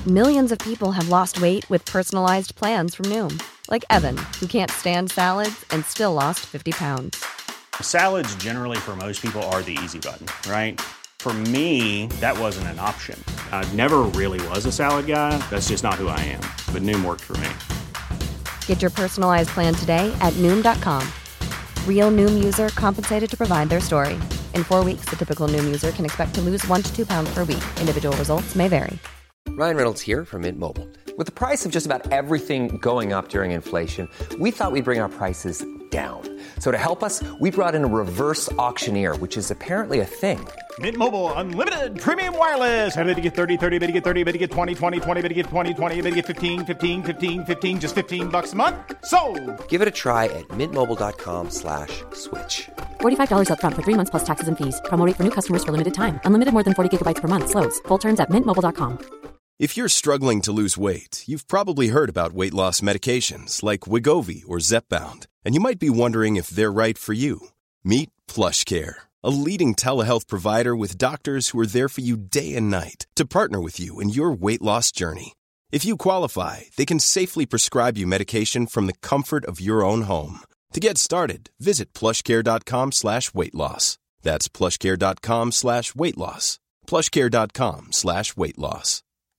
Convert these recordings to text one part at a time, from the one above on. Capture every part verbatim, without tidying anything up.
Millions of people have lost weight with personalized plans from Noom. Like Evan, who can't stand salads and still lost fifty pounds. Salads generally for most people are the easy button, right? For me, that wasn't an option. I never really was a salad guy. That's just not who I am. But Noom worked for me. Get your personalized plan today at Noom dot com. Real Noom user compensated to provide their story. In four weeks, the typical Noom user can expect to lose one to two pounds per week. Individual results may vary. Ryan Reynolds here from Mint Mobile. With the price of just about everything going up during inflation, we thought we'd bring our prices down. So to help us, we brought in a reverse auctioneer, which is apparently a thing. Mint Mobile Unlimited Premium Wireless. How to get thirty, thirty, how to get thirty, how to get twenty, twenty, twenty, how to get twenty, twenty, how to get fifteen, fifteen, fifteen, fifteen, just fifteen bucks a month? Sold! Give it a try at mintmobile.com slash switch. forty-five dollars up front for three months plus taxes and fees. Promo rate for new customers for limited time. Unlimited more than forty gigabytes per month. Slows full terms at mint mobile dot com. If you're struggling to lose weight, you've probably heard about weight loss medications like Wegovy or Zepbound, and you might be wondering if they're right for you. Meet PlushCare, a leading telehealth provider with doctors who are there for you day and night to partner with you in your weight loss journey. If you qualify, they can safely prescribe you medication from the comfort of your own home. To get started, visit plushcare.com slash weight loss. That's plushcare.com slash weight loss. plushcare.com slash weight loss.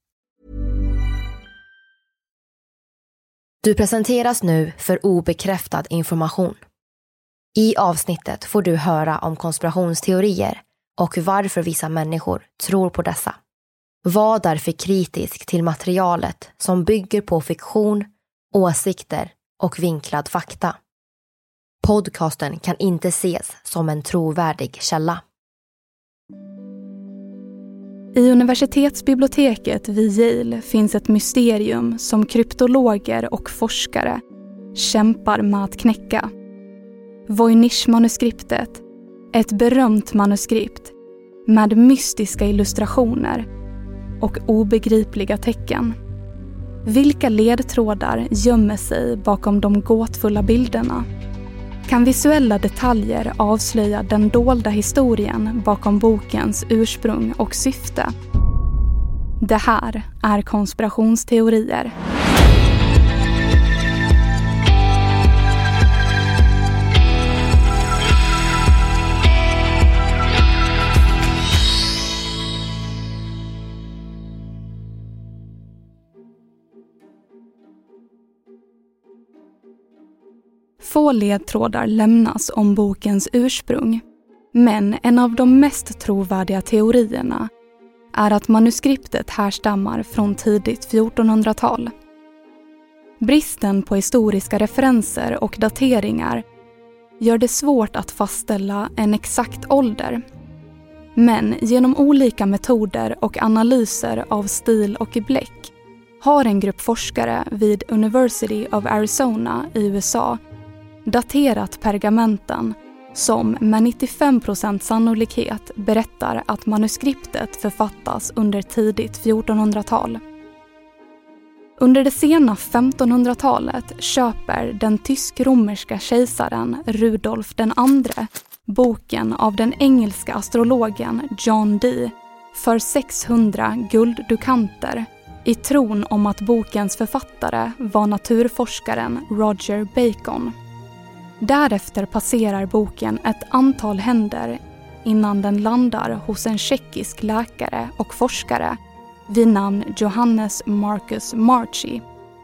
Du presenteras nu för obekräftad information. I avsnittet får du höra om konspirationsteorier och varför vissa människor tror på dessa. Var därför kritisk till materialet som bygger på fiktion, åsikter och vinklad fakta. Podcasten kan inte ses som en trovärdig källa. I universitetsbiblioteket vid Yale finns ett mysterium som kryptologer och forskare kämpar med att knäcka. Voynich-manuskriptet, ett berömt manuskript med mystiska illustrationer och obegripliga tecken. Vilka ledtrådar gömmer sig bakom de gåtfulla bilderna? Kan visuella detaljer avslöja den dolda historien bakom bokens ursprung och syfte? Det här är konspirationsteorier. Få ledtrådar lämnas om bokens ursprung, men en av de mest trovärdiga teorierna är att manuskriptet härstammar från tidigt fjortonhundratal. Bristen på historiska referenser och dateringar gör det svårt att fastställa en exakt ålder. Men genom olika metoder och analyser av stil och bläck har en grupp forskare vid University of Arizona i U S A daterat pergamenten som med nittiofem procent sannolikhet berättar att manuskriptet författas under tidigt fjortonhundratal. Under det sena femtonhundratalet köper den tysk-romerska kejsaren Rudolf den andre boken av den engelska astrologen John Dee för sexhundra gulddukanter i tron om att bokens författare var naturforskaren Roger Bacon. Därefter passerar boken ett antal händer innan den landar hos en tjeckisk läkare och forskare vid namn Johannes Marcus Marchi.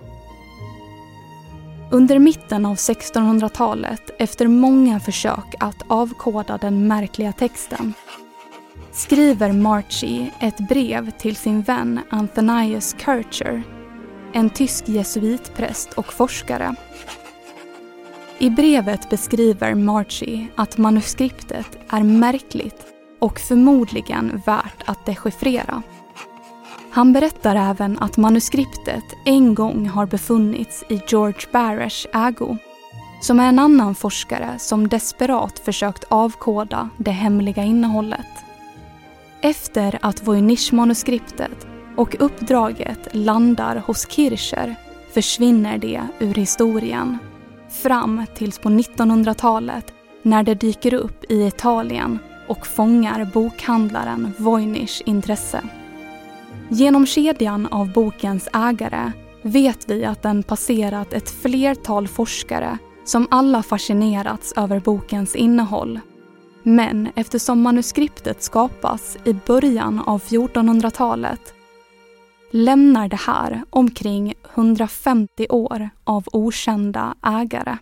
Under mitten av sextonhundratalet, efter många försök att avkoda den märkliga texten, skriver Marchi ett brev till sin vän Anthonius Kircher, en tysk jesuitpräst och forskare. I brevet beskriver Marchi att manuskriptet är märkligt och förmodligen värt att dechiffrera. Han berättar även att manuskriptet en gång har befunnits i George Barrash ägo, som är en annan forskare som desperat försökt avkoda det hemliga innehållet. Efter att Voynich-manuskriptet och uppdraget landar hos Kircher försvinner det ur historien. Fram tills på nittonhundratalet när det dyker upp i Italien och fångar bokhandlaren Voynichs intresse. Genom kedjan av bokens ägare vet vi att den passerat ett flertal forskare som alla fascinerats över bokens innehåll. Men eftersom manuskriptet skapas i början av fjortonhundratalet lämnar det här omkring hundrafemtio år av okända ägare.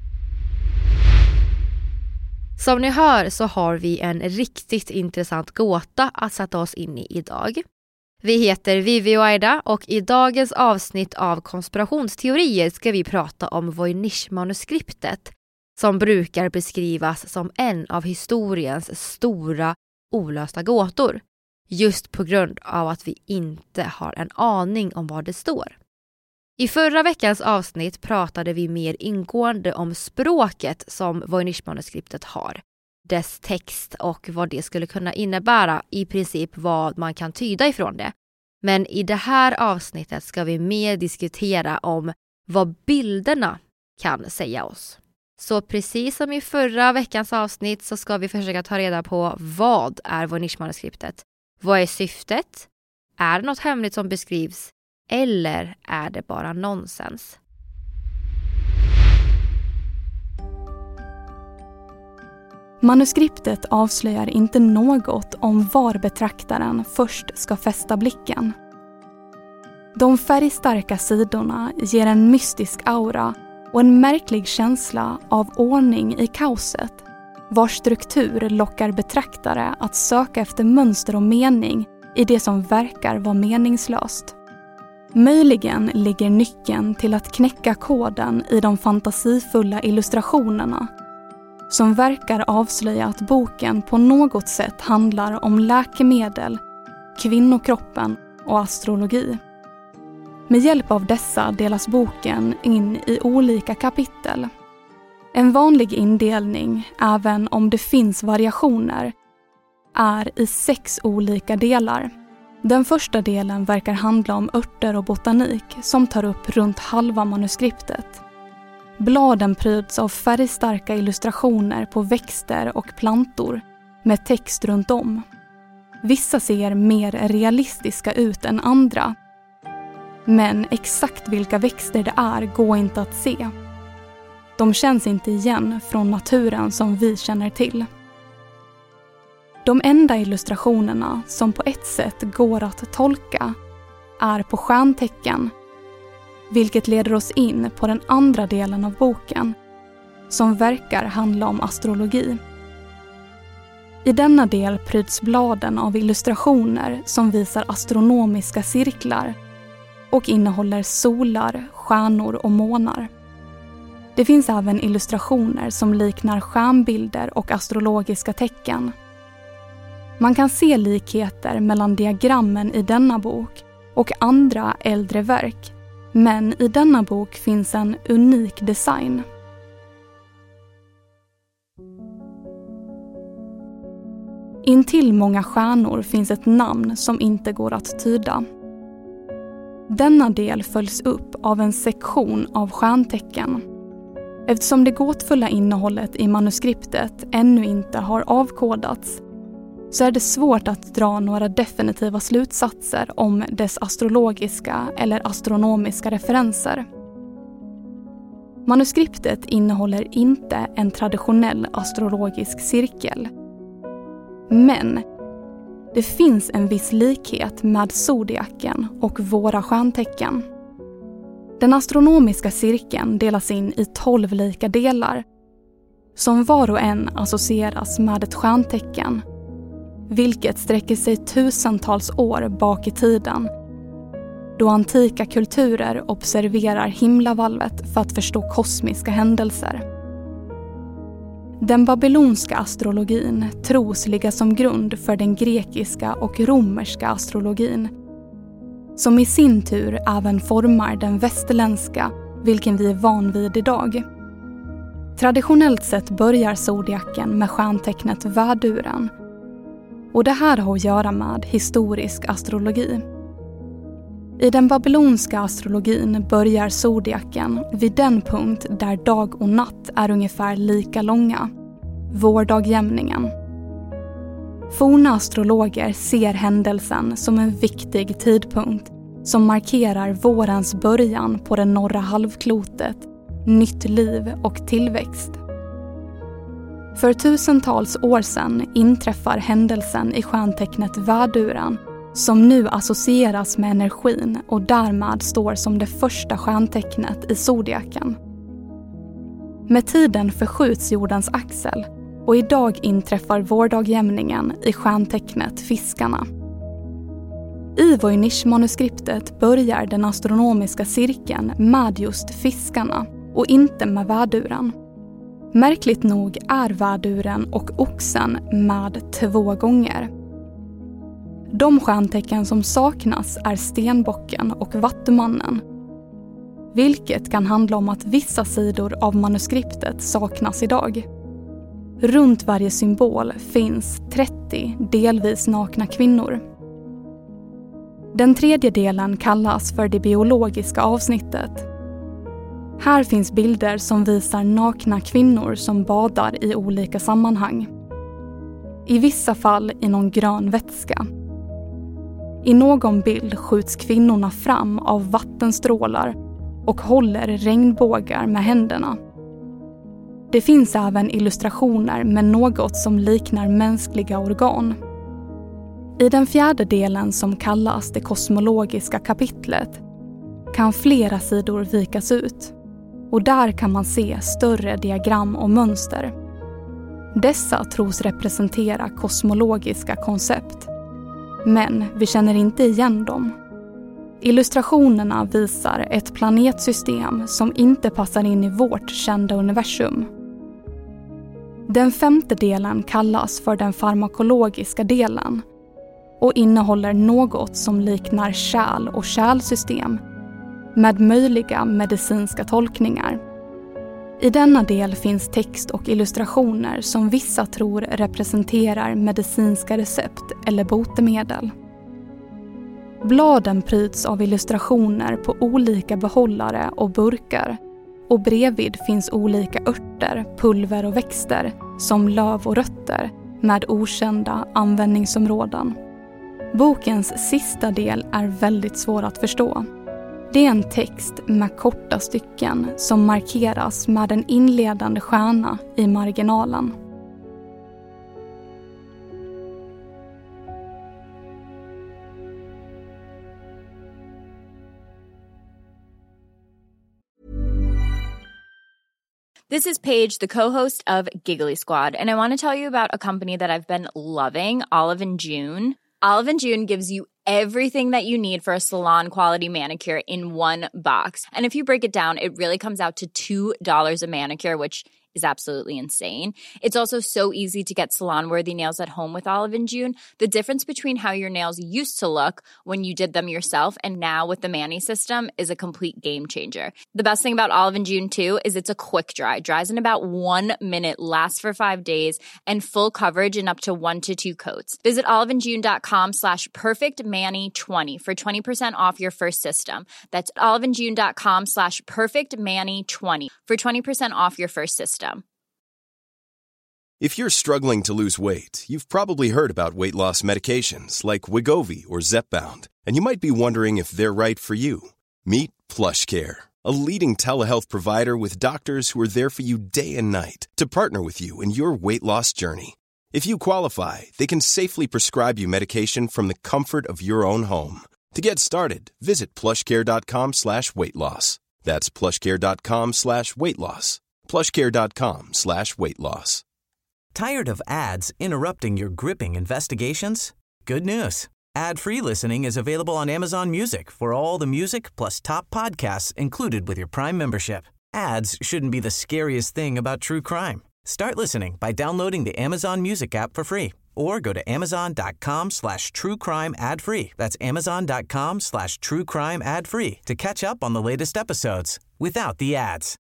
Som ni hör så har vi en riktigt intressant gåta att sätta oss in i idag. Vi heter Vivi och Aida och i dagens avsnitt av konspirationsteorier ska vi prata om Voynich-manuskriptet som brukar beskrivas som en av historiens stora olösta gåtor. Just på grund av att vi inte har en aning om vad det står. I förra veckans avsnitt pratade vi mer ingående om språket som Voynich-manuskriptet har. Dess text och vad det skulle kunna innebära, i princip vad man kan tyda ifrån det. Men i det här avsnittet ska vi mer diskutera om vad bilderna kan säga oss. Så precis som i förra veckans avsnitt så ska vi försöka ta reda på vad är Voynich-manuskriptet. Vad är syftet? Är det något hemligt som beskrivs? Eller är det bara nonsens? Manuskriptet avslöjar inte något om var betraktaren först ska fästa blicken. De färgstarka sidorna ger en mystisk aura och en märklig känsla av ordning i kaoset, vars struktur lockar betraktare att söka efter mönster och mening i det som verkar vara meningslöst. Möjligen ligger nyckeln till att knäcka koden i de fantasifulla illustrationerna som verkar avslöja att boken på något sätt handlar om läkemedel, kvinnokroppen och astrologi. Med hjälp av dessa delas boken in i olika kapitel. En vanlig indelning, även om det finns variationer, är i sex olika delar. Den första delen verkar handla om örter och botanik som tar upp runt halva manuskriptet. Bladen pryds av färgstarka illustrationer på växter och plantor med text runt om. Vissa ser mer realistiska ut än andra. Men exakt vilka växter det är går inte att se. De känns inte igen från naturen som vi känner till. De enda illustrationerna som på ett sätt går att tolka är på stjärntecken, vilket leder oss in på den andra delen av boken, som verkar handla om astrologi. I denna del pryds bladen av illustrationer som visar astronomiska cirklar och innehåller solar, stjärnor och månar. Det finns även illustrationer som liknar stjärnbilder och astrologiska tecken. Man kan se likheter mellan diagrammen i denna bok och andra äldre verk, men i denna bok finns en unik design. Intill många stjärnor finns ett namn som inte går att tyda. Denna del följs upp av en sektion av stjärntecken. Eftersom det gåtfulla innehållet i manuskriptet ännu inte har avkodats så är det svårt att dra några definitiva slutsatser om dess astrologiska eller astronomiska referenser. Manuskriptet innehåller inte en traditionell astrologisk cirkel. Men det finns en viss likhet med zodiaken och våra stjärntecken. Den astronomiska cirkeln delas in i tolv lika delar som var och en associeras med ett stjärntecken, vilket sträcker sig tusentals år bak i tiden, då antika kulturer observerar himlavalvet för att förstå kosmiska händelser. Den babylonska astrologin tros ligga som grund för den grekiska och romerska astrologin, som i sin tur även formar den västerländska, vilken vi är van vid idag. Traditionellt sett börjar zodiaken med stjärntecknet värduren, och det här har att göra med historisk astrologi. I den babylonska astrologin börjar zodiaken vid den punkt där dag och natt är ungefär lika långa, vårdagjämningen. Forna astrologer ser händelsen som en viktig tidpunkt som markerar vårens början på det norra halvklotet, nytt liv och tillväxt. För tusentals år sedan inträffar händelsen i stjärntecknet Värduren som nu associeras med energin och därmed står som det första stjärntecknet i zodiaken. Med tiden förskjuts jordens axel och idag inträffar vårdagjämningen i stjärntecknet Fiskarna. I Voynich-manuskriptet börjar den astronomiska cirkeln med just Fiskarna och inte med Värduren. Märkligt nog är Värduren och Oxen med två gånger. De stjärntecken som saknas är Stenbocken och Vattumannen. Vilket kan handla om att vissa sidor av manuskriptet saknas idag. Runt varje symbol finns trettio delvis nakna kvinnor. Den tredje delen kallas för det biologiska avsnittet. Här finns bilder som visar nakna kvinnor som badar i olika sammanhang. I vissa fall i någon grön vätska. I någon bild skjuts kvinnorna fram av vattenstrålar och håller regnbågar med händerna. Det finns även illustrationer med något som liknar mänskliga organ. I den fjärde delen som kallas det kosmologiska kapitlet kan flera sidor vikas ut och där kan man se större diagram och mönster. Dessa tros representera kosmologiska koncept, men vi känner inte igen dem. Illustrationerna visar ett planetsystem som inte passar in i vårt kända universum. Den femte delen kallas för den farmakologiska delen och innehåller något som liknar kärl- och kärlsystem med möjliga medicinska tolkningar. I denna del finns text och illustrationer som vissa tror representerar medicinska recept eller botemedel. Bladen pryds av illustrationer på olika behållare och burkar och bredvid finns olika örter, pulver och växter som löv och rötter med okända användningsområden. Bokens sista del är väldigt svår att förstå. Det är en text med korta stycken som markeras med en inledande stjärna i marginalen. This is Paige, the co-host of Giggly Squad, and I want to tell you about a company that I've been loving, Olive and June. Olive and June gives you everything that you need for a salon-quality manicure in one box. And if you break it down, it really comes out to two dollars a manicure, which is absolutely insane. It's also so easy to get salon-worthy nails at home with Olive and June. The difference between how your nails used to look when you did them yourself and now with the Mani system is a complete game changer. The best thing about Olive and June too is it's a quick dry. Dries in about one minute, lasts for five days, and full coverage in up to one to two coats. Visit oliveandjune.com slash perfectmani20 for twenty percent off your first system. That's oliveandjune.com slash perfectmani20 for twenty percent off your first system. If you're struggling to lose weight, you've probably heard about weight loss medications like Wegovy or Zepbound, and you might be wondering if they're right for you. Meet PlushCare, a leading telehealth provider with doctors who are there for you day and night to partner with you in your weight loss journey. If you qualify, they can safely prescribe you medication from the comfort of your own home. To get started, visit plushcare.com slash weight loss. That's plushcare.com slash weight loss. plushcare.com slash weight loss. Tired of ads interrupting your gripping investigations? Good news. Ad-free listening is available on Amazon Music for all the music plus top podcasts included with your Prime membership. Ads shouldn't be the scariest thing about true crime. Start listening by downloading the Amazon Music app for free or go to amazon.com slash true crime ad free. That's amazon.com slash true crime ad free to catch up on the latest episodes without the ads.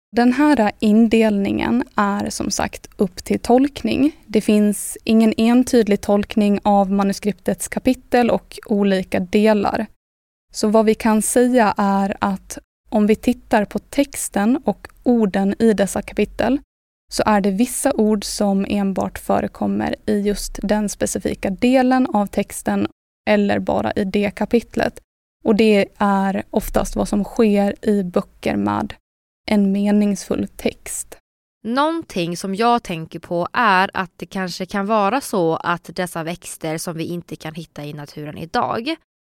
Den här indelningen är som sagt upp till tolkning. Det finns ingen entydig tolkning av manuskriptets kapitel och olika delar. Så vad vi kan säga är att om vi tittar på texten och orden i dessa kapitel så är det vissa ord som enbart förekommer i just den specifika delen av texten eller bara i det kapitlet. Och det är oftast vad som sker i böcker med en meningsfull text. Någonting som jag tänker på är att det kanske kan vara så att dessa växter som vi inte kan hitta i naturen idag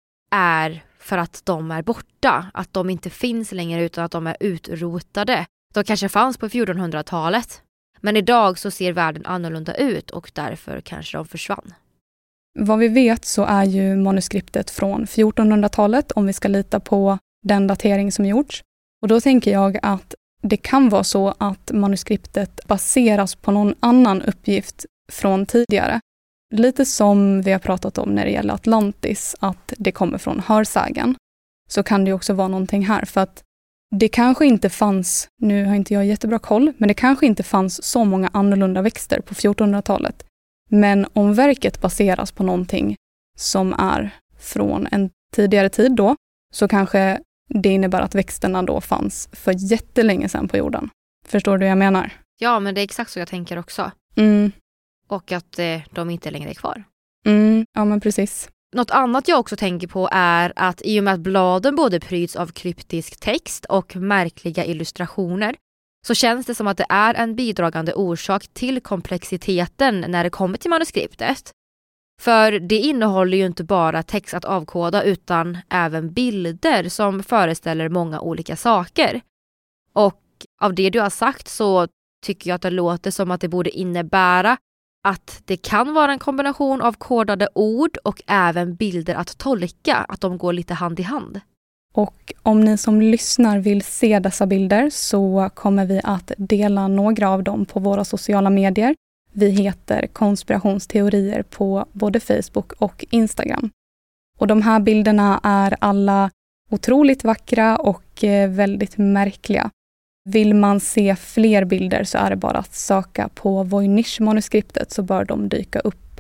är för att de är borta, att de inte finns längre utan att de är utrotade. De kanske fanns på fjortonhundratalet, men idag så ser världen annorlunda ut och därför kanske de försvann. Vad vi vet så är ju manuskriptet från fjortonhundratalet om vi ska lita på den datering som gjorts. Och då tänker jag att det kan vara så att manuskriptet baseras på någon annan uppgift från tidigare. Lite som vi har pratat om när det gäller Atlantis, att det kommer från hörsägen. Så kan det också vara någonting här, för att det kanske inte fanns, nu har inte jag jättebra koll, men det kanske inte fanns så många annorlunda växter på fjortonhundratalet. Men om verket baseras på någonting som är från en tidigare tid då, så kanske det innebär att växterna då fanns för jättelänge sedan på jorden. Förstår du vad jag menar? Ja, men det är exakt så jag tänker också. Mm. Och att eh, de inte längre är kvar. Mm, ja men precis. Något annat jag också tänker på är att i och med att bladen både pryds av kryptisk text och märkliga illustrationer så känns det som att det är en bidragande orsak till komplexiteten när det kommer till manuskriptet. För det innehåller ju inte bara text att avkoda utan även bilder som föreställer många olika saker. Och av det du har sagt så tycker jag att det låter som att det borde innebära att det kan vara en kombination av kodade ord och även bilder att tolka, att de går lite hand i hand. Och om ni som lyssnar vill se dessa bilder så kommer vi att dela några av dem på våra sociala medier. Vi heter konspirationsteorier på både Facebook och Instagram. Och de här bilderna är alla otroligt vackra och väldigt märkliga. Vill man se fler bilder så är det bara att söka på Voynich-manuskriptet så bör de dyka upp.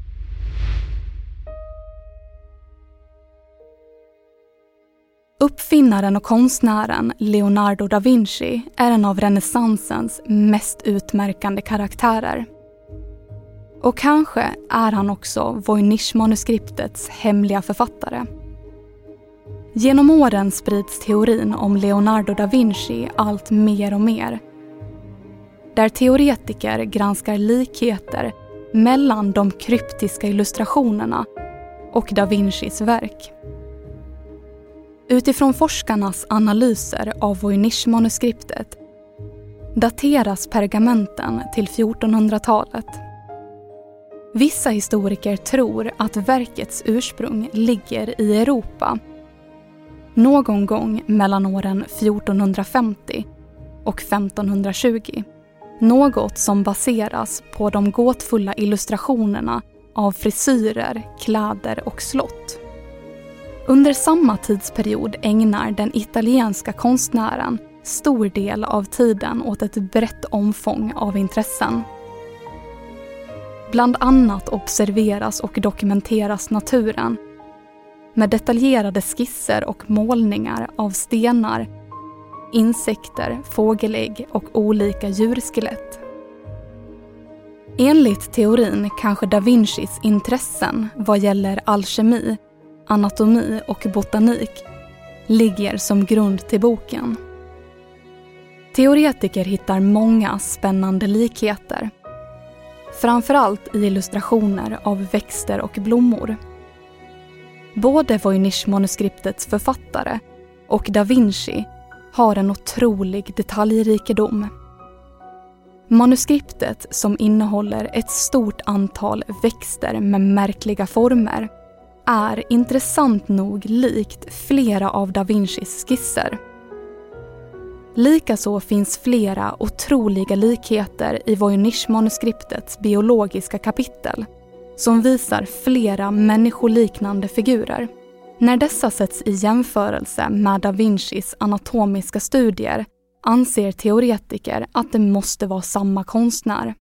Uppfinnaren och konstnären Leonardo da Vinci är en av renässansens mest utmärkande karaktärer. Och kanske är han också Voynich-manuskriptets hemliga författare. Genom åren sprids teorin om Leonardo da Vinci allt mer och mer. Där teoretiker granskar likheter mellan de kryptiska illustrationerna och da Vincis verk. Utifrån forskarnas analyser av Voynich-manuskriptet dateras pergamenten till fjortonhundratalet. Vissa historiker tror att verkets ursprung ligger i Europa. Någon gång mellan åren fjortonhundrafemtio och femtonhundratjugo. Något som baseras på de gåtfulla illustrationerna av frisyrer, kläder och slott. Under samma tidsperiod ägnar den italienska konstnären stor del av tiden åt ett brett omfång av intressen. Bland annat observeras och dokumenteras naturen med detaljerade skisser och målningar av stenar, insekter, fågelägg och olika djurskelett. Enligt teorin kanske da Vincis intressen vad gäller alkemi, anatomi och botanik ligger som grund till boken. Teoretiker hittar många spännande likheter. Framförallt i illustrationer av växter och blommor. Både Voynich-manuskriptets författare och da Vinci har en otrolig detaljrikedom. Manuskriptet, som innehåller ett stort antal växter med märkliga former, är intressant nog likt flera av da Vincis skisser. Likaså finns flera otroliga likheter i Voynich-manuskriptets biologiska kapitel som visar flera människoliknande figurer. När dessa sätts i jämförelse med da Vincis anatomiska studier anser teoretiker att det måste vara samma konstnär.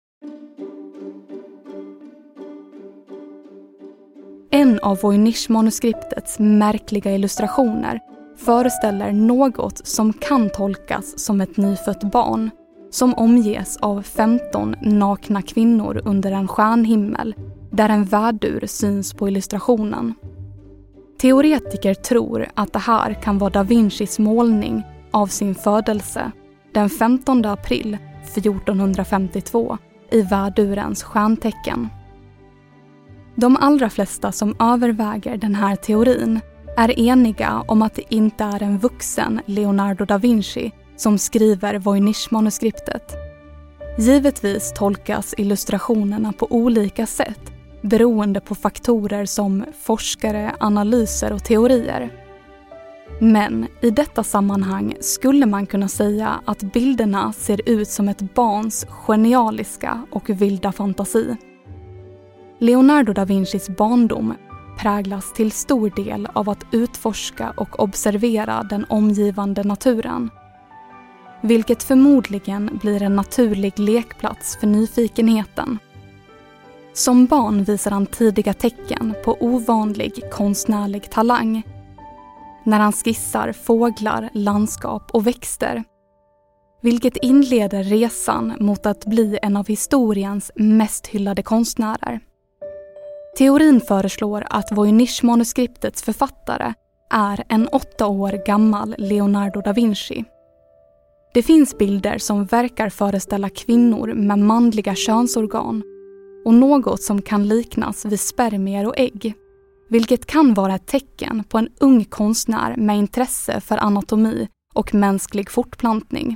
En av Voynich-manuskriptets märkliga illustrationer föreställer något som kan tolkas som ett nyfött barn som omges av femton nakna kvinnor under en stjärnhimmel där en värdur syns på illustrationen. Teoretiker tror att det här kan vara Da Vincis målning av sin födelse den femtonde april fjortonhundrafemtiotvå i värdurens stjärntecken. De allra flesta som överväger den här teorin är eniga om att det inte är en vuxen Leonardo da Vinci som skriver Voynich-manuskriptet. Givetvis tolkas illustrationerna på olika sätt beroende på faktorer som forskare, analyser och teorier. Men i detta sammanhang skulle man kunna säga att bilderna ser ut som ett barns genialiska och vilda fantasi. Leonardo da Vincis barndom präglas till stor del av att utforska och observera den omgivande naturen, vilket förmodligen blir en naturlig lekplats för nyfikenheten. Som barn visar han tidiga tecken på ovanlig konstnärlig talang när han skissar fåglar, landskap och växter, vilket inleder resan mot att bli en av historiens mest hyllade konstnärer. Teorin föreslår att Voynich-manuskriptets författare är en åtta år gammal Leonardo da Vinci. Det finns bilder som verkar föreställa kvinnor med manliga könsorgan och något som kan liknas vid spermier och ägg, vilket kan vara ett tecken på en ung konstnär med intresse för anatomi och mänsklig fortplantning.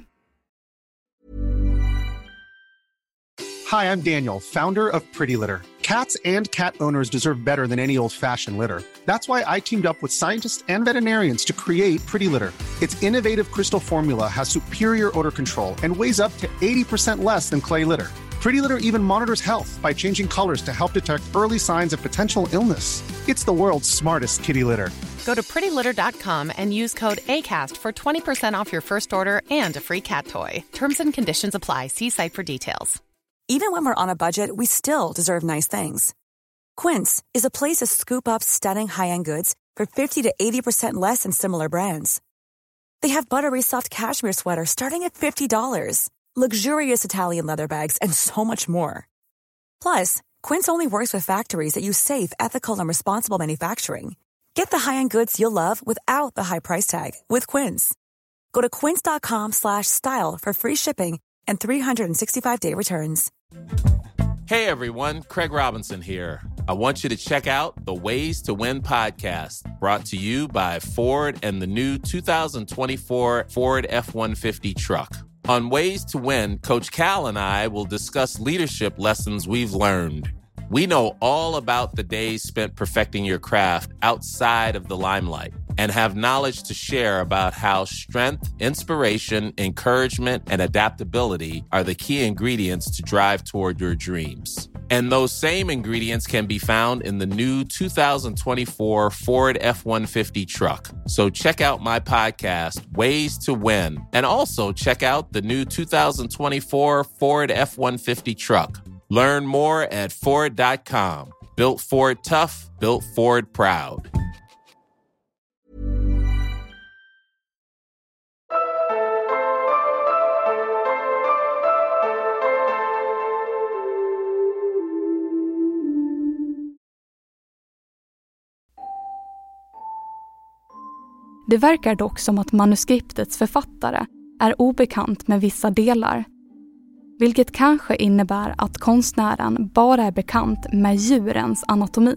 Hi, I'm Daniel, founder of Pretty Litter. Cats and cat owners deserve better than any old-fashioned litter. That's why I teamed up with scientists and veterinarians to create Pretty Litter. Its innovative crystal formula has superior odor control and weighs up to eighty percent less than clay litter. Pretty Litter even monitors health by changing colors to help detect early signs of potential illness. It's the world's smartest kitty litter. Go to pretty litter dot com and use code ACAST for twenty percent off your first order and a free cat toy. Terms and conditions apply. See site for details. Even when we're on a budget, we still deserve nice things. Quince is a place to scoop up stunning high-end goods for fifty to eighty percent less than similar brands. They have buttery soft cashmere sweaters starting at fifty dollars, luxurious Italian leather bags, and so much more. Plus, Quince only works with factories that use safe, ethical, and responsible manufacturing. Get the high-end goods you'll love without the high price tag with Quince. Go to quince dot com slash style for free shipping and three sixty-five day returns. Hey everyone, Craig Robinson here. I want you to check out the Ways to Win podcast, brought to you by Ford and the new two thousand twenty-four Ford F one fifty truck. On Ways to Win, Coach Cal and I will discuss leadership lessons we've learned. We know all about the days spent perfecting your craft outside of the limelight and have knowledge to share about how strength, inspiration, encouragement, and adaptability are the key ingredients to drive toward your dreams. And those same ingredients can be found in the new two thousand twenty-four Ford F one fifty truck. So check out my podcast, Ways to Win, and also check out the new two thousand twenty-four Ford F one fifty truck. Learn more at Ford dot com. Built Ford tough, built Ford proud. Det verkar dock som att manuskriptets författare är obekant med vissa delar, vilket kanske innebär att konstnären bara är bekant med djurens anatomi.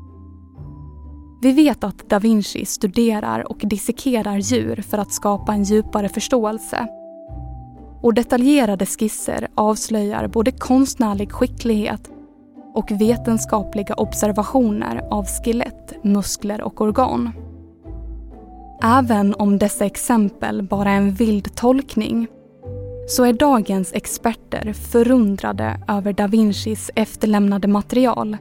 Vi vet att Da Vinci studerar och dissekerar djur för att skapa en djupare förståelse. Och detaljerade skisser avslöjar både konstnärlig skicklighet och vetenskapliga observationer av skelett, muskler och organ. Även om dessa exempel bara är en vild tolkning, så är dagens experter förundrade över Da Vincis efterlämnade material,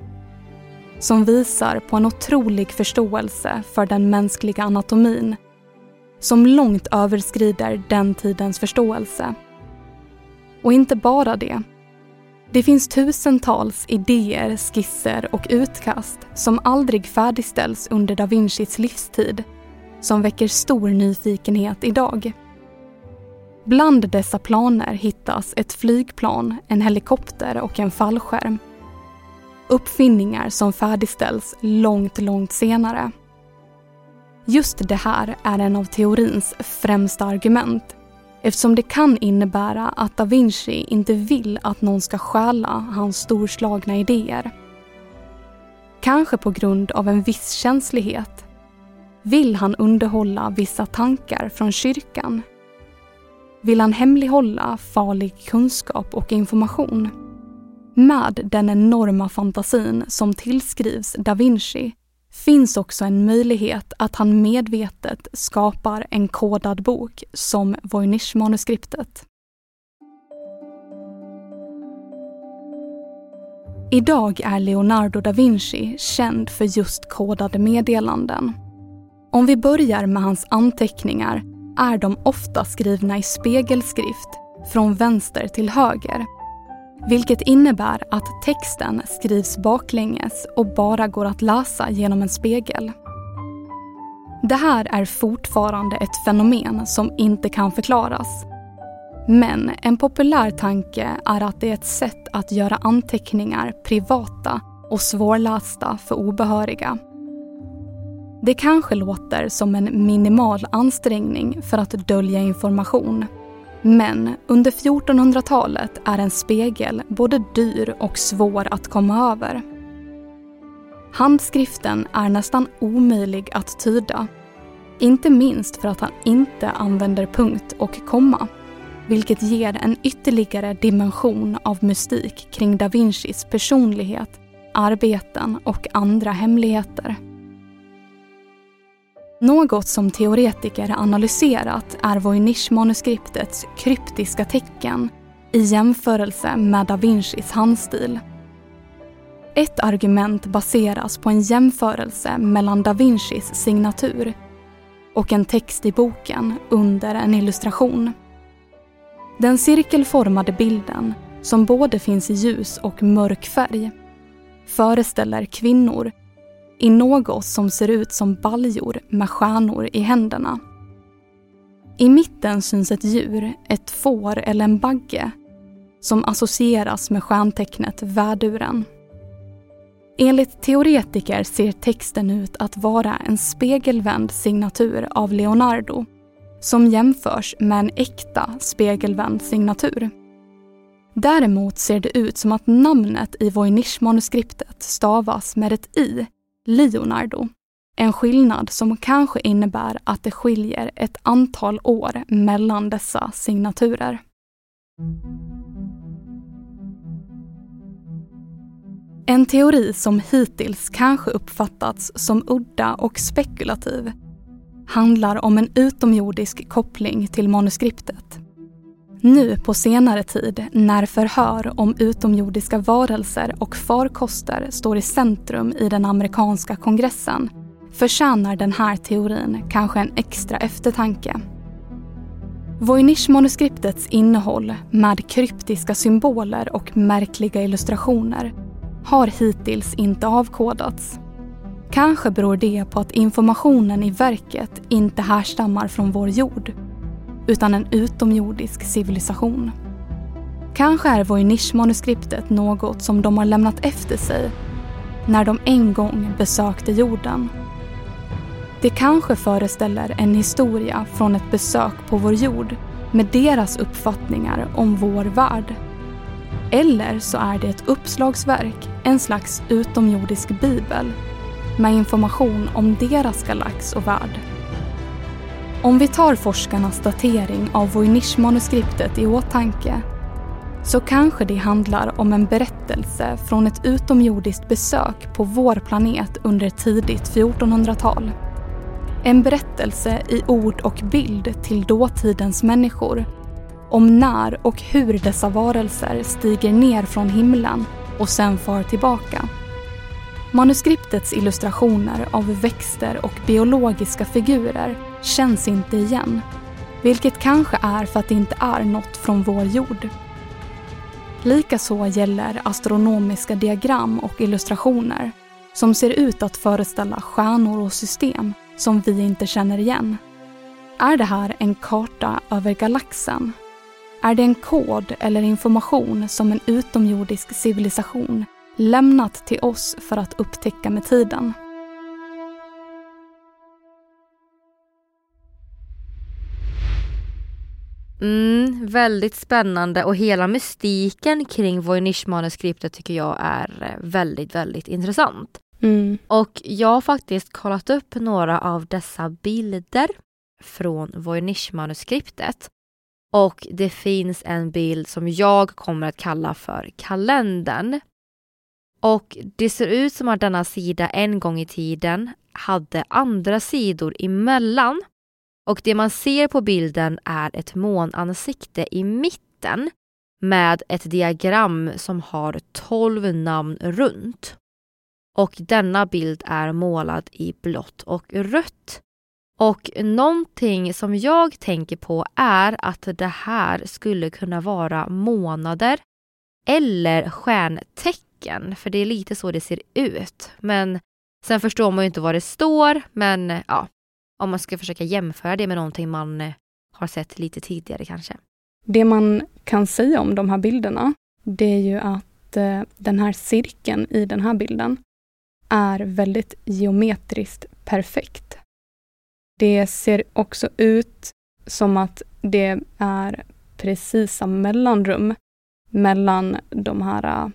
som visar på en otrolig förståelse för den mänskliga anatomin som långt överskrider den tidens förståelse. Och inte bara det. Det finns tusentals idéer, skisser och utkast som aldrig färdigställs under Da Vincis livstid, som väcker stor nyfikenhet idag. Bland dessa planer hittas ett flygplan, en helikopter och en fallskärm. Uppfinningar som färdigställs långt, långt senare. Just det här är en av teorins främsta argument, eftersom det kan innebära att Da Vinci inte vill att någon ska stjäla hans storslagna idéer. Kanske på grund av en viss känslighet. Vill han underhålla vissa tankar från kyrkan? Vill han hemlighålla farlig kunskap och information? Med den enorma fantasin som tillskrivs Da Vinci finns också en möjlighet att han medvetet skapar en kodad bok som Voynich-manuskriptet. Idag är Leonardo da Vinci känd för just kodade meddelanden. Om vi börjar med hans anteckningar är de ofta skrivna i spegelskrift från vänster till höger, vilket innebär att texten skrivs baklänges och bara går att läsa genom en spegel. Det här är fortfarande ett fenomen som inte kan förklaras. Men en populär tanke är att det är ett sätt att göra anteckningar privata och svårlästa för obehöriga. Det kanske låter som en minimal ansträngning för att dölja information. Men under fjortonhundratalet är en spegel både dyr och svår att komma över. Handskriften är nästan omöjlig att tyda. Inte minst för att han inte använder punkt och komma, vilket ger en ytterligare dimension av mystik kring Da Vincis personlighet, arbeten och andra hemligheter. Något som teoretiker analyserat är Voynich-manuskriptets kryptiska tecken i jämförelse med Da Vincis handstil. Ett argument baseras på en jämförelse mellan Da Vincis signatur och en text i boken under en illustration. Den cirkelformade bilden, som både finns i ljus och mörk färg, föreställer kvinnor i något som ser ut som baljor med stjärnor i händerna. I mitten syns ett djur, ett får eller en bagge, som associeras med stjärntecknet väduren. Enligt teoretiker ser texten ut att vara en spegelvänd signatur av Leonardo, som jämförs med en äkta spegelvänd signatur. Däremot ser det ut som att namnet i Voynich-manuskriptet stavas med ett i, Leonardo. En skillnad som kanske innebär att det skiljer ett antal år mellan dessa signaturer. En teori som hittills kanske uppfattats som udda och spekulativ handlar om en utomjordisk koppling till manuskriptet. Nu på senare tid, när förhör om utomjordiska varelser och farkoster står i centrum i den amerikanska kongressen, förtjänar den här teorin kanske en extra eftertanke. Voynich-manuskriptets innehåll med kryptiska symboler och märkliga illustrationer har hittills inte avkodats. Kanske beror det på att informationen i verket inte härstammar från vår jord, utan en utomjordisk civilisation. Kanske är Voynich-manuskriptet något som de har lämnat efter sig när de en gång besökte jorden. Det kanske föreställer en historia från ett besök på vår jord med deras uppfattningar om vår värld. Eller så är det ett uppslagsverk, en slags utomjordisk bibel med information om deras galax och värld. Om vi tar forskarnas datering av Voynich-manuskriptet i åtanke, så kanske det handlar om en berättelse från ett utomjordiskt besök på vår planet under tidigt fjortonhundratal. En berättelse i ord och bild till dåtidens människor om när och hur dessa varelser stiger ner från himlen och sen far tillbaka. Manuskriptets illustrationer av växter och biologiska figurer känns inte igen. Vilket kanske är för att det inte är något från vår jord. Likaså gäller astronomiska diagram och illustrationer som ser ut att föreställa stjärnor och system som vi inte känner igen. Är det här en karta över galaxen? Är det en kod eller information som en utomjordisk civilisation lämnat till oss för att upptäcka med tiden? Mm, väldigt spännande, och hela mystiken kring Voynich-manuskriptet tycker jag är väldigt, väldigt intressant. Mm. Och jag har faktiskt kollat upp några av dessa bilder från Voynich-manuskriptet. Och det finns en bild som jag kommer att kalla för kalendern. Och det ser ut som att denna sida en gång i tiden hade andra sidor emellan. Och det man ser på bilden är ett månansikte i mitten med ett diagram som har tolv namn runt. Och denna bild är målad i blått och rött. Och någonting som jag tänker på är att det här skulle kunna vara månader eller stjärntecken. För det är lite så det ser ut. Men sen förstår man ju inte vad det står. Men ja, om man ska försöka jämföra det med någonting man har sett lite tidigare kanske. Det man kan säga om de här bilderna, det är ju att eh, den här cirkeln i den här bilden är väldigt geometriskt perfekt. Det ser också ut som att det är precisa mellanrum mellan de här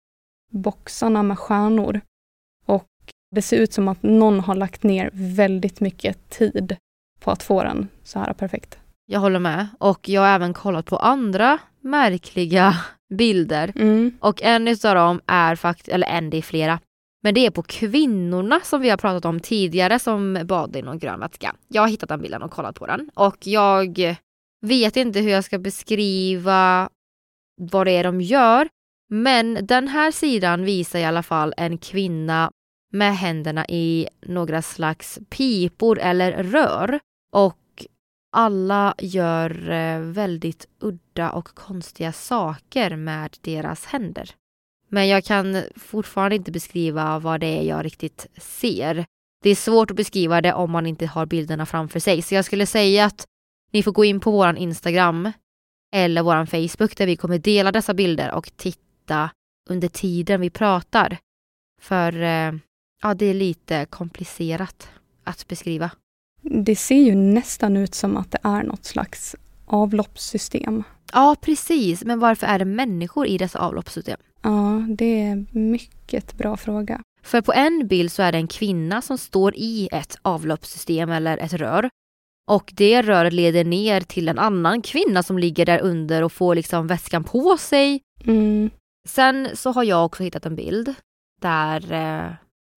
boxarna med stjärnor. Och det ser ut som att någon har lagt ner väldigt mycket tid på att få den så här perfekt. Jag håller med. Och jag har även kollat på andra märkliga bilder. Mm. Och en av dem är faktiskt, eller en det är flera. Men det är på kvinnorna som vi har pratat om tidigare som badade i någon grön vätska. Jag har hittat den bilden och kollat på den. Och jag vet inte hur jag ska beskriva vad det är de gör. Men den här sidan visar i alla fall en kvinna med händerna i några slags pipor eller rör. Och alla gör väldigt udda och konstiga saker med deras händer. Men jag kan fortfarande inte beskriva vad det är jag riktigt ser. Det är svårt att beskriva det om man inte har bilderna framför sig. Så jag skulle säga att ni får gå in på våran Instagram eller våran Facebook där vi kommer dela dessa bilder och titta under tiden vi pratar. För ja, det är lite komplicerat att beskriva. Det ser ju nästan ut som att det är något slags avloppssystem. Ja, precis. Men varför är det människor i dessa avloppssystem? Ja, det är en mycket bra fråga. För på en bild så är det en kvinna som står i ett avloppssystem eller ett rör. Och det röret leder ner till en annan kvinna som ligger där under och får liksom vätskan på sig. Mm. Sen så har jag också hittat en bild där eh,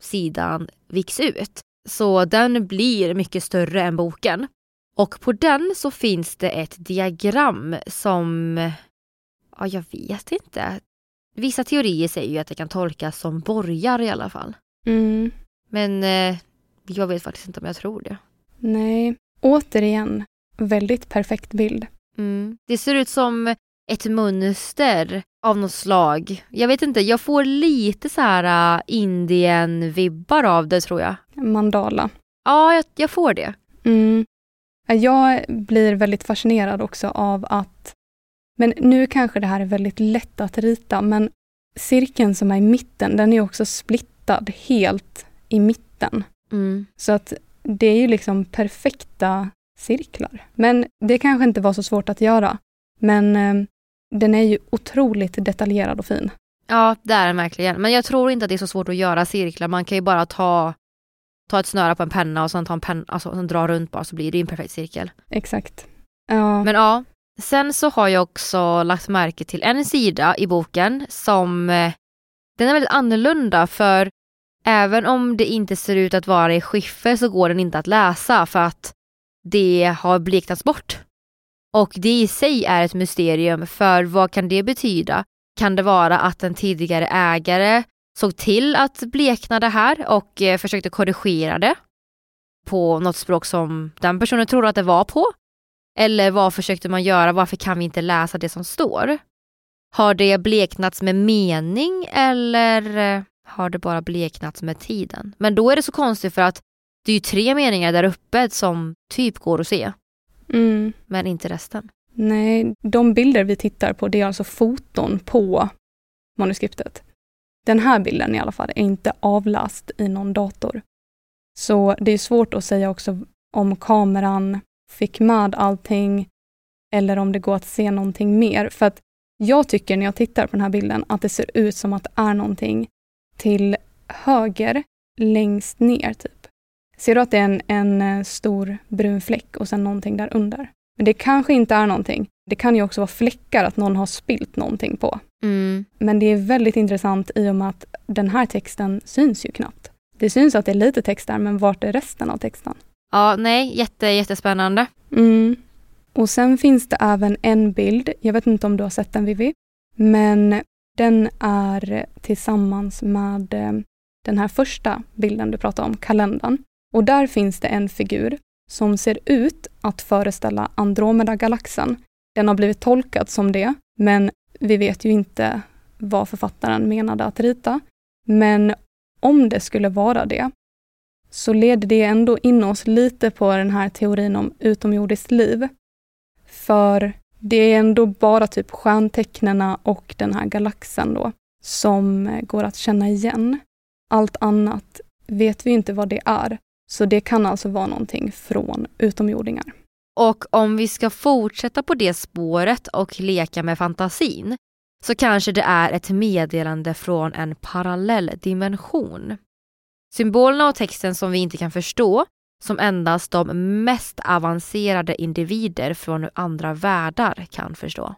sidan viks ut. Så den blir mycket större än boken. Och på den så finns det ett diagram som, ja jag vet inte. Vissa teorier säger ju att det kan tolkas som borgar i alla fall. Mm. Men eh, jag vet faktiskt inte om jag tror det. Nej, återigen, väldigt perfekt bild. Mm. Det ser ut som ett mönster av något slag. Jag vet inte, jag får lite så här uh, Indien-vibbar av det tror jag. Mandala. Ja, jag, jag får det. Mm. Jag blir väldigt fascinerad också av att, men nu kanske det här är väldigt lätt att rita, men cirkeln som är i mitten, den är också splittad helt i mitten. Mm. Så att det är ju liksom perfekta cirklar. Men det kanske inte var så svårt att göra. Men eh, den är ju otroligt detaljerad och fin. Ja, det är den verkligen. Men jag tror inte att det är så svårt att göra cirklar. Man kan ju bara ta, ta ett snöre på en penna och sen ta en penna, alltså, och dra runt bara så blir det en perfekt cirkel. Exakt. Ja. Men ja, sen så har jag också lagt märke till en sida i boken som eh, den är väldigt annorlunda, för även om det inte ser ut att vara i skiffer så går den inte att läsa för att det har bleknats bort. Och det i sig är ett mysterium, för vad kan det betyda? Kan det vara att en tidigare ägare såg till att blekna det här och eh, försökte korrigera det på något språk som den personen trodde att det var på? Eller vad försökte man göra? Varför kan vi inte läsa det som står? Har det bleknats med mening eller har det bara bleknats med tiden? Men då är det så konstigt för att det är ju tre meningar där uppe som typ går att se. Mm. Men inte resten. Nej, de bilder vi tittar på det är alltså foton på manuskriptet. Den här bilden i alla fall är inte avläst i någon dator. Så det är svårt att säga också om kameran fick med allting eller om det går att se någonting mer. För att jag tycker när jag tittar på den här bilden att det ser ut som att det är någonting till höger längst ner typ. Ser du att det är en, en stor brun fläck och sen någonting där under? Men det kanske inte är någonting. Det kan ju också vara fläckar att någon har spilt någonting på. Mm. Men det är väldigt intressant i och med att den här texten syns ju knappt. Det syns att det är lite text där, men vart är resten av texten? Ja, nej, jätte, jättespännande. Mm. Och sen finns det även en bild, jag vet inte om du har sett den Vivi, men den är tillsammans med den här första bilden du pratade om, kalendern. Och där finns det en figur som ser ut att föreställa Andromeda-galaxen. Den har blivit tolkad som det, men vi vet ju inte vad författaren menade att rita. Men om det skulle vara det, så leder det ändå in oss lite på den här teorin om utomjordiskt liv. För det är ändå bara typ stjärntecknena och den här galaxen då som går att känna igen. Allt annat vet vi inte vad det är. Så det kan alltså vara någonting från utomjordingar. Och om vi ska fortsätta på det spåret och leka med fantasin så kanske det är ett meddelande från en parallell dimension. Symbolerna och texten som vi inte kan förstå, som endast de mest avancerade individer från andra världar kan förstå.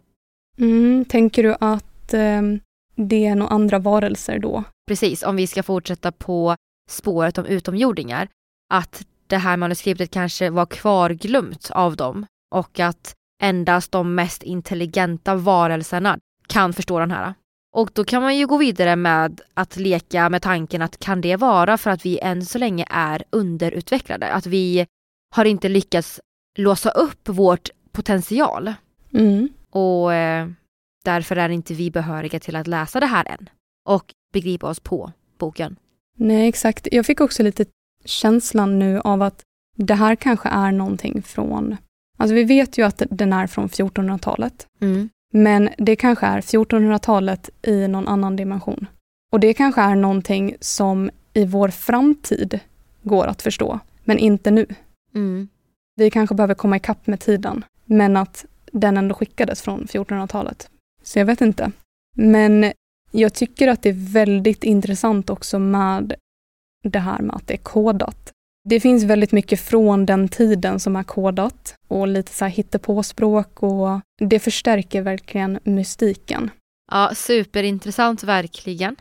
Mm, tänker du att eh, det är några andra varelser då? Precis, om vi ska fortsätta på spåret om utomjordingar. Att det här manuskriptet kanske var kvarglömt av dem och att endast de mest intelligenta varelserna kan förstå den här. Och då kan man ju gå vidare med att leka med tanken att kan det vara för att vi än så länge är underutvecklade? Att vi har inte lyckats låsa upp vårt potential. Mm. Och eh, därför är inte vi behöriga till att läsa det här än. Och begripa oss på boken. Nej, exakt. Jag fick också lite känslan nu av att det här kanske är någonting från... Alltså vi vet ju att den är från fjortonhundratalet. Mm. Men det kanske är fjortonhundratalet i någon annan dimension. Och det kanske är någonting som i vår framtid går att förstå, men inte nu. Mm. Vi kanske behöver komma ikapp med tiden, men att den ändå skickades från fjortonhundratalet. Så jag vet inte. Men jag tycker att det är väldigt intressant också med det här med att det är kodat. Det finns väldigt mycket från den tiden som är kodat och lite så här hittepåspråk och det förstärker verkligen mystiken. Ja, superintressant verkligen.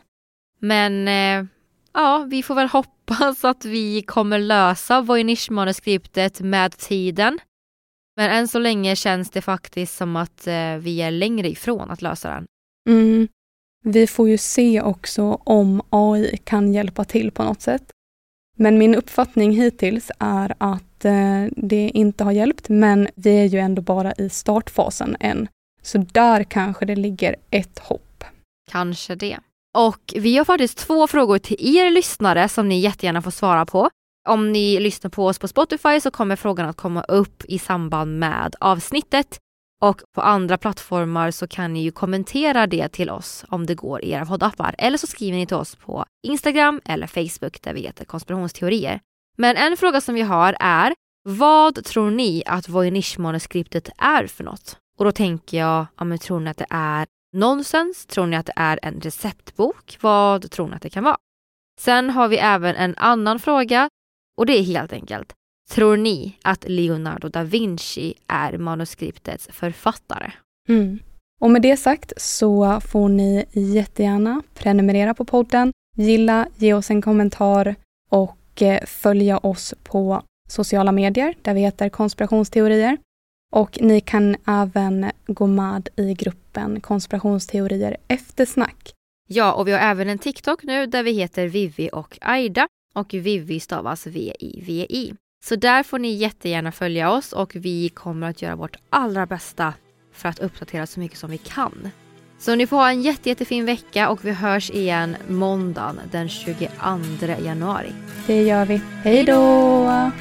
Men eh, ja, vi får väl hoppas att vi kommer lösa Voynich-manuskriptet med tiden. Men än så länge känns det faktiskt som att eh, vi är längre ifrån att lösa den. Mm. Vi får ju se också om A I kan hjälpa till på något sätt. Men min uppfattning hittills är att eh, det inte har hjälpt, men vi är ju ändå bara i startfasen än. Så där kanske det ligger ett hopp. Kanske det. Och vi har faktiskt två frågor till er lyssnare som ni jättegärna får svara på. Om ni lyssnar på oss på Spotify så kommer frågan att komma upp i samband med avsnittet. Och på andra plattformar så kan ni ju kommentera det till oss om det går i era poddappar. Eller så skriver ni till oss på Instagram eller Facebook där vi heter konspirationsteorier. Men en fråga som vi har är, vad tror ni att Voynich-manuskriptet är för något? Och då tänker jag, ja, men tror ni att det är nonsens? Tror ni att det är en receptbok? Vad tror ni att det kan vara? Sen har vi även en annan fråga och det är helt enkelt. Tror ni att Leonardo da Vinci är manuskriptets författare? Mm. Och med det sagt så får ni jättegärna prenumerera på podden, gilla, ge oss en kommentar och följa oss på sociala medier där vi heter konspirationsteorier. Och ni kan även gå med i gruppen konspirationsteorier eftersnack. Ja, och vi har även en TikTok nu där vi heter Vivi och Aida och Vivi stavas V I V I. Så där får ni jättegärna följa oss och vi kommer att göra vårt allra bästa för att uppdatera så mycket som vi kan. Så ni får ha en jätte, jättefin vecka och vi hörs igen måndagen den tjugoandra januari. Det gör vi. Hej då!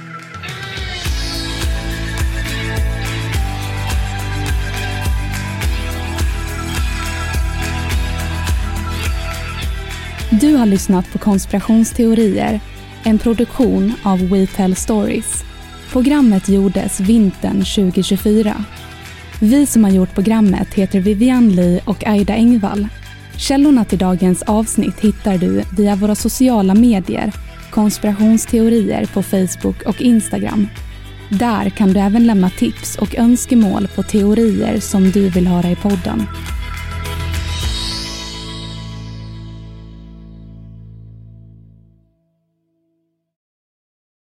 Du har lyssnat på Konspirationsteorier, en produktion av We Tell Stories. Programmet gjordes vintern tjugo tjugofyra. Vi som har gjort programmet heter Vivian Lee och Aida Engvall. Källorna till dagens avsnitt hittar du via våra sociala medier, Konspirationsteorier på Facebook och Instagram. Där kan du även lämna tips och önskemål på teorier som du vill höra i podden.